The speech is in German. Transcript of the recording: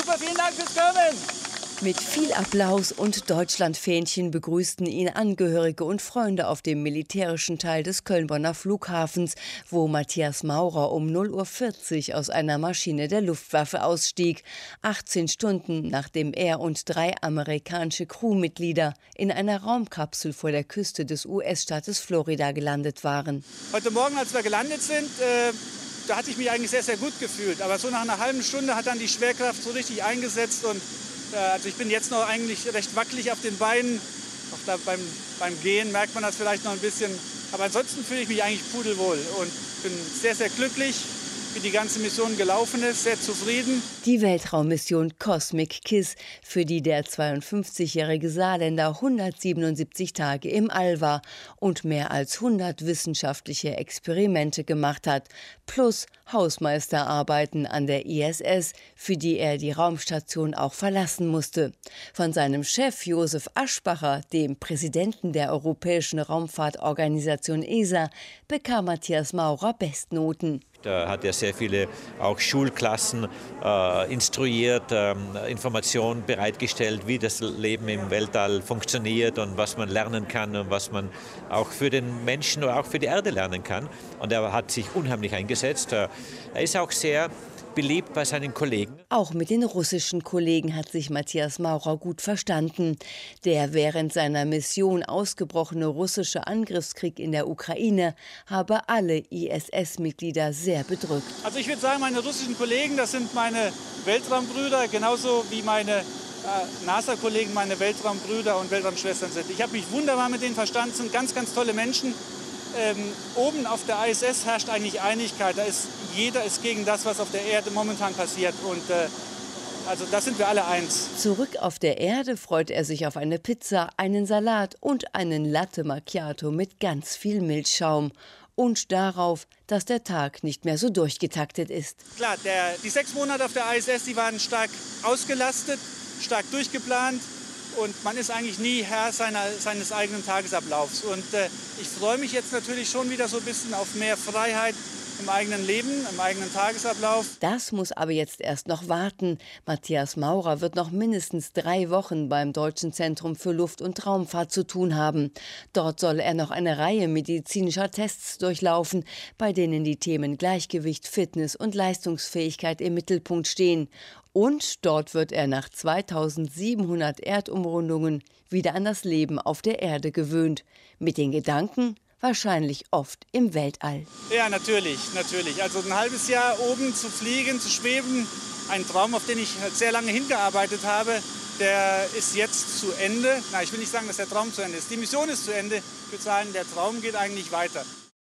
Super, vielen Dank fürs Kommen. Mit viel Applaus und Deutschlandfähnchen begrüßten ihn Angehörige und Freunde auf dem militärischen Teil des Köln-Bonner Flughafens, wo Matthias Maurer um 0:40 Uhr aus einer Maschine der Luftwaffe ausstieg, 18 Stunden nachdem er und 3 amerikanische Crewmitglieder in einer Raumkapsel vor der Küste des US-Staates Florida gelandet waren. Heute Morgen, als wir gelandet sind, da hatte ich mich eigentlich sehr, sehr gut gefühlt. Aber so nach einer halben Stunde hat dann die Schwerkraft so richtig eingesetzt und also ich bin jetzt noch eigentlich recht wackelig auf den Beinen. Auch da beim Gehen merkt man das vielleicht noch ein bisschen. Aber ansonsten fühle ich mich eigentlich pudelwohl und bin sehr, sehr glücklich, wie die ganze Mission gelaufen ist, sehr zufrieden. Die Weltraummission Cosmic Kiss, für die der 52-jährige Saarländer 177 Tage im All war und mehr als 100 wissenschaftliche Experimente gemacht hat, plus Hausmeisterarbeiten an der ISS, für die er die Raumstation auch verlassen musste. Von seinem Chef Josef Aschbacher, dem Präsidenten der Europäischen Raumfahrtorganisation ESA, bekam Matthias Maurer Bestnoten. Da hat er sehr viele auch Schulklassen instruiert, Informationen bereitgestellt, wie das Leben im Weltall funktioniert und was man lernen kann und was man auch für den Menschen oder auch für die Erde lernen kann. Und er hat sich unheimlich eingesetzt. Er ist auch sehr beliebt bei seinen Kollegen. Auch mit den russischen Kollegen hat sich Matthias Maurer gut verstanden. Der während seiner Mission ausgebrochene russische Angriffskrieg in der Ukraine habe alle ISS-Mitglieder sehr bedrückt. Also ich würde sagen, meine russischen Kollegen, das sind meine Weltraumbrüder, genauso wie meine NASA-Kollegen meine Weltraumbrüder und Weltraumschwestern sind. Ich habe mich wunderbar mit denen verstanden, sind ganz, ganz tolle Menschen. Oben auf der ISS herrscht eigentlich Einigkeit. Jeder ist gegen das, was auf der Erde momentan passiert. Und also da sind wir alle eins. Zurück auf der Erde freut er sich auf eine Pizza, einen Salat und einen Latte Macchiato mit ganz viel Milchschaum. Und darauf, dass der Tag nicht mehr so durchgetaktet ist. Klar, die 6 Monate auf der ISS, die waren stark ausgelastet, stark durchgeplant. Und man ist eigentlich nie Herr seines eigenen Tagesablaufs. Und ich freue mich jetzt natürlich schon wieder so ein bisschen auf mehr Freiheit im eigenen Leben, im eigenen Tagesablauf. Das muss aber jetzt erst noch warten. Matthias Maurer wird noch mindestens 3 Wochen beim Deutschen Zentrum für Luft- und Raumfahrt zu tun haben. Dort soll er noch eine Reihe medizinischer Tests durchlaufen, bei denen die Themen Gleichgewicht, Fitness und Leistungsfähigkeit im Mittelpunkt stehen. Und dort wird er nach 2700 Erdumrundungen wieder an das Leben auf der Erde gewöhnt. Mit den Gedanken wahrscheinlich oft im Weltall. Ja, natürlich. Also ein halbes Jahr oben zu fliegen, zu schweben, ein Traum, auf den ich sehr lange hingearbeitet habe, der ist jetzt zu Ende. Ich will nicht sagen, dass der Traum zu Ende ist. Die Mission ist zu Ende. Ich würde sagen, der Traum geht eigentlich weiter.